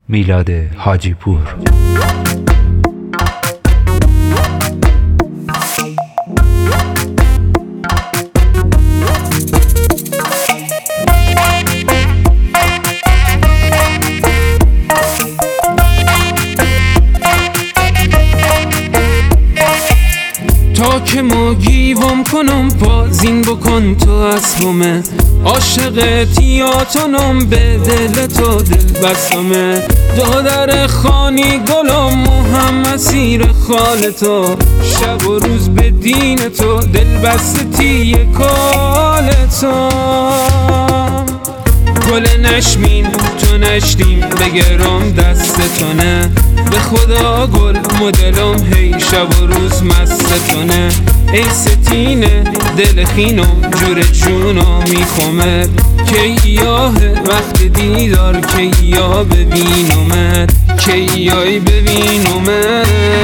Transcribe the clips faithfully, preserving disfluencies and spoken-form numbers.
میلاد حاجی پور. تا که ما گیوم کنم پازین بکن تو اسبمه، عاشق تیاتونم به دل تو دل بستمه. دادر خانی گلم و هم مسیر خال تو، شب و روز به دین تو دل بستی کال تو. گل نشمین تو نشتیم بگرم دستتونه، به خدا گل مدلم هی شب و روز مستتونه. ای ستینه دل خینم جور جونو میخومد، که یاه وقت دیدار که یا ببینمت، که یای ببینمت.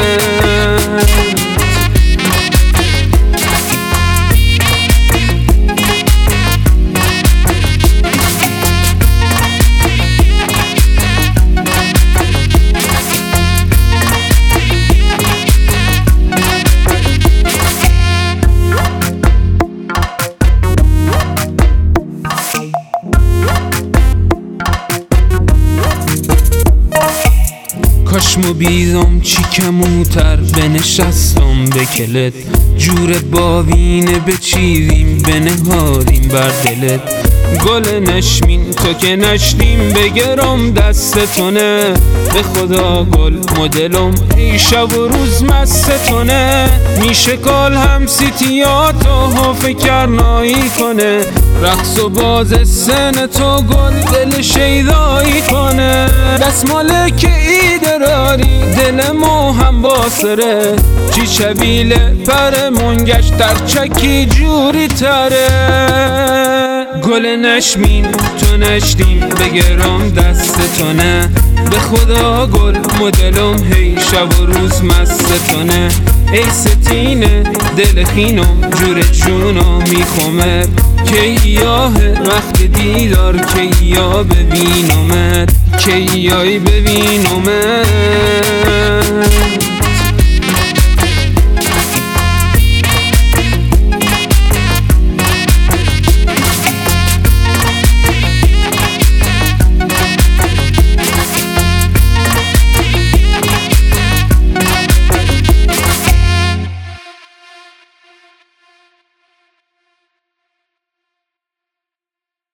کاشمو بیزم چی کموتر بنشستم به کلت، جور باوینه بچیزیم بنهادیم بر دلت. گل نشمین تو که نشتیم بگرم دستتونه، به خدا گل مدلم ای شب و روز مستتونه. میشه کال هم سیتیاتو ها فکرنایی کنه، رقص و باز سن تو گل دل شیدایی کنه. دستماله که ایدراری دل ما هم باسره، چی چبیله پر منگش در چکی جوری تره. گل نشمین تو نشتیم بگرم دستتونه، به خدا گل مدلم هی شب و روز مستتونه. ای ستینه دل خینم جور جونو میخومد، که یاه وقت دیدار که یا ببینمت، که یای ببینمت.